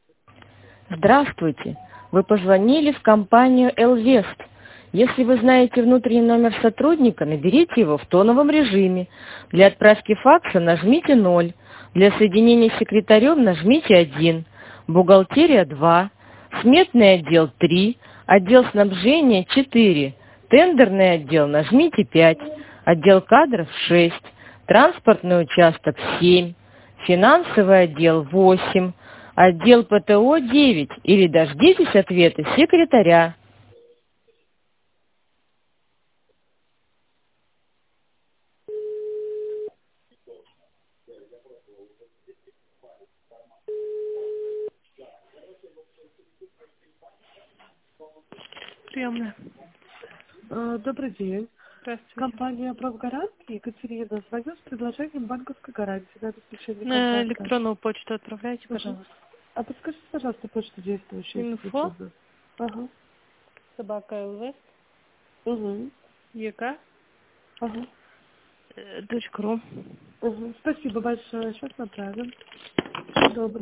Здравствуйте. Вы позвонили в компанию Элвест. Если вы знаете внутренний номер сотрудника, наберите его в тоновом режиме. Для отправки факса нажмите 0. Для соединения с секретарем нажмите 1. Бухгалтерия 2. Сметный отдел 3. Отдел снабжения 4. Тендерный отдел нажмите 5. Отдел кадров 6. Транспортный участок 7. Финансовый отдел 8. Отдел ПТО 9. Или дождитесь ответа секретаря. Приемная. Добрый день. Здравствуйте. Компания «Правгарант» Екатерина звоню с предложением банковской гарантии на обеспечение контракта. Электронную почту отправляйте, пожалуйста. А подскажите, пожалуйста, почту действующую. Info Ага. @lvest Угу. ек. Ага. .ру. Угу. Спасибо большое. Сейчас направим. Добрый.